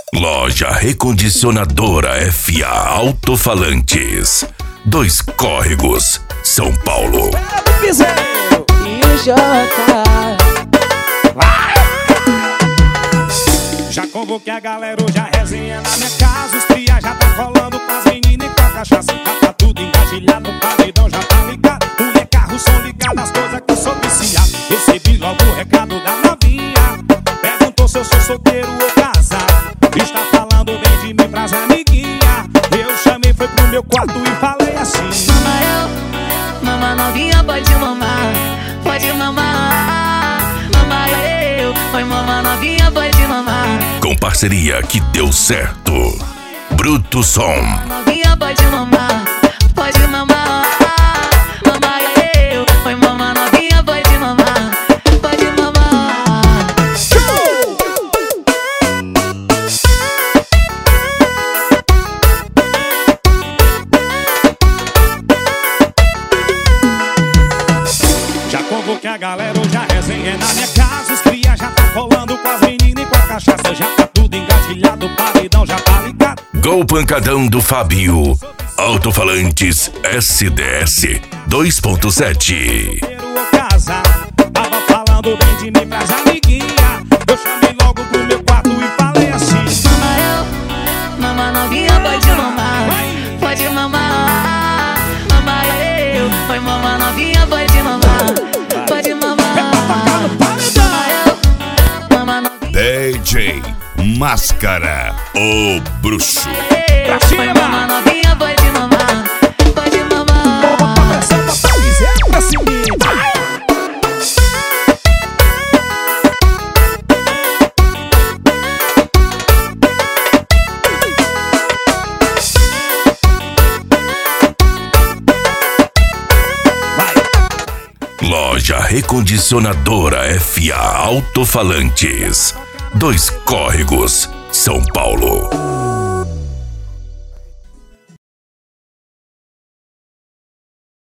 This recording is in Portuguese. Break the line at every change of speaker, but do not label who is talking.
Loja Recondicionadora FA Alto-Falantes. 2 Córregos, São Paulo.
E o Jota.
Já convoquei a galera, hoje a resenha na minha casa. Os cria já tá rolando com as meninas e com a cachaça. Já tá tudo engatilhado, o paredão já tá ligado. Mulher, carro, som ligado, as coisas que eu sou viciado. Recebi logo o recado da novinha. Perguntou se eu sou solteiro ou casado. Está falando bem de mim pras amiguinhas. Eu chamei, foi pro meu quarto e falei assim:
Mama novinha, pode mamar, pode mamar. Mama eu, oi mama novinha, pode mamar.
Com parceria que deu certo. Bruto Som.
Novinha, pode mamar, pode mamar. Mama eu, oi mama novinha, pode mamar, pode mamar.
Já convoquei a galera, hoje a resenha é na minha casa. Os cria já tá colando com as meninas e com a cachaça. Já tá tudo engatilhado, o paredão já tá ligado.
Gol Pancadão do Fábio. Alto-Falantes SDS 2.7.
Solteiro ou casado, tava falando bem de mim pras amiguinhas. Eu chamei logo pro meu quarto e falei assim:
Mama novinha, pode mamar, pode mamar. Mama eu, oi mama novinha, pode mamar, pode mamar. Mama novinha,
DJ Máscara, o bruxo.
oi mama novinha, pode mamar, pode mamar.
Pra cima.
Loja Recondicionadora FA Alto-Falantes. 2 Córregos, São Paulo.